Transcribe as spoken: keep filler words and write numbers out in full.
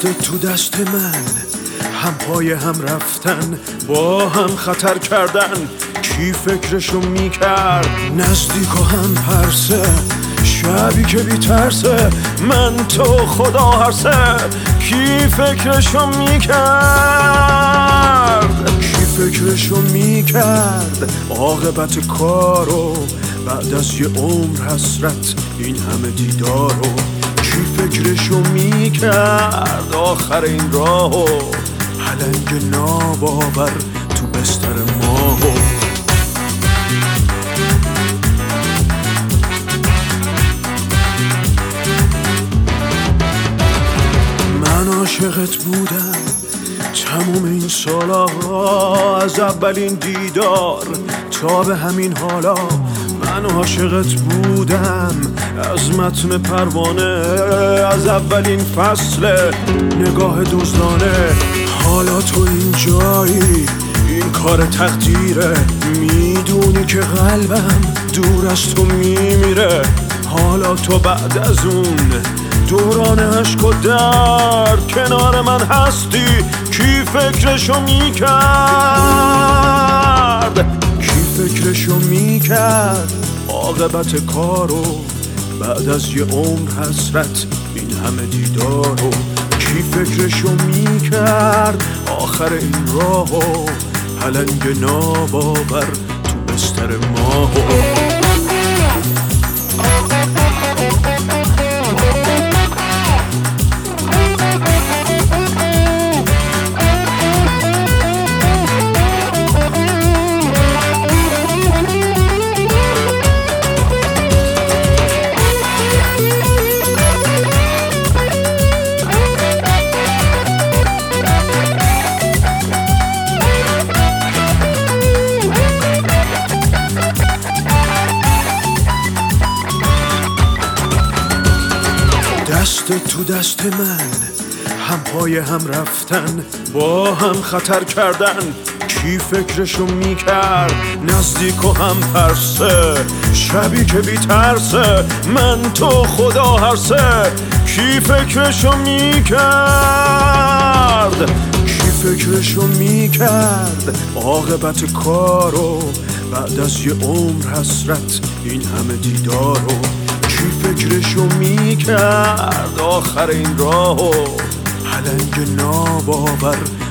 تو دست من، هم پای هم رفتن، با هم خطر کردن. کی فکرشو میکرد نزدیک و هم پرسه، شبی که بی ترسه، من تو خدا هر سه. کی فکرشو میکرد کی فکرشو میکرد عاقبت کارو، بعد از یه عمر حسرت این همه دیدارو. کی فکرشو میکرد آخر این راهو، پلنگ ناباور تو بستر ماهو. من عاشقت بودم تموم این سالا، از اولین دیدار تا به همین حالا. من عاشقت بودم از متن پروانه، از اولین فصل نگاه دزدانه. حالا تو این جایی، این کار تقدیره، میدونی که قلبم دور از تو میمیره. حالا تو بعد از اون دوران عشق و درد کنار من هستی. کی فکرشو میکرد کی فکرشو میکرد عاقبت کارو، بعد از یه عمر حسرت این همه دیدارو. کی فکرشو میکرد آخر این راهو، پلنگ ناباور تو بستر ماهو. دست تو دست من، هم پای هم رفتن، با هم خطر کردن. کی فکرشو میکرد نزدیک و هم پرسه، شبی که بی ترسه، من تو خدا هر سه. کی فکرشو میکرد کی فکرشو میکرد عاقبت کارو، بعد از یه عمر حسرت این همه دیدارو. کی فکرشو میکرد آخر این راهو، پلنگ ناباور